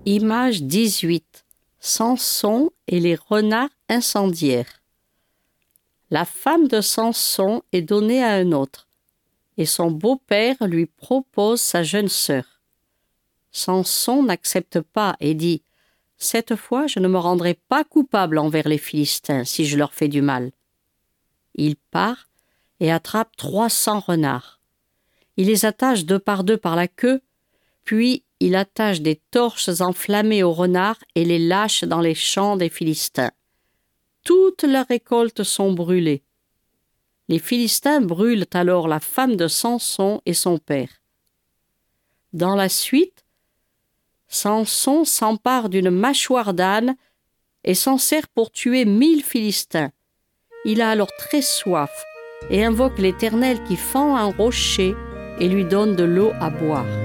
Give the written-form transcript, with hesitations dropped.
Image 18. Samson et les renards incendiaires. La femme de Samson est donnée à un autre, et son beau-père lui propose sa jeune sœur. Samson n'accepte pas et dit « Cette fois, je ne me rendrai pas coupable envers les Philistins si je leur fais du mal. » Il part et attrape 300 renards. Il les attache 2 par 2 par la queue, puis il attache des torches enflammées aux renards et les lâche dans les champs des Philistins. Toutes leurs récoltes sont brûlées. Les Philistins brûlent alors la femme de Samson et son père. Dans la suite, Samson s'empare d'une mâchoire d'âne et s'en sert pour tuer 1000 Philistins. Il a alors très soif et invoque l'Éternel qui fend un rocher et lui donne de l'eau à boire.